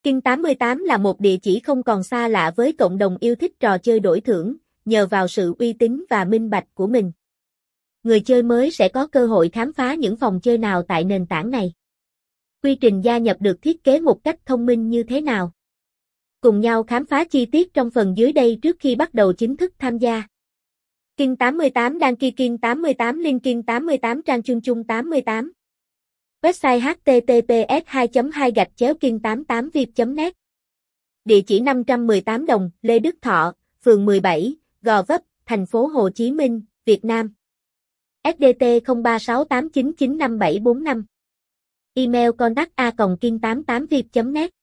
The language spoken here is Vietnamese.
King 88 là một địa chỉ không còn xa lạ với cộng đồng yêu thích trò chơi đổi thưởng, nhờ vào sự uy tín và minh bạch của mình. Người chơi mới sẽ có cơ hội khám phá những phòng chơi nào tại nền tảng này. Quy trình gia nhập được thiết kế một cách thông minh như thế nào? Cùng nhau khám phá chi tiết trong phần dưới đây trước khi bắt đầu chính thức tham gia. King 88 đăng ký King 88 link King 88 trang chung chung 88. Website https 2 2 king 88 viet net. Địa chỉ 518 Đồng, Lê Đức Thọ, phường 17, Gò Vấp, thành phố Hồ Chí Minh, Việt Nam. SĐT 0368995745. Email contact@king88viet.net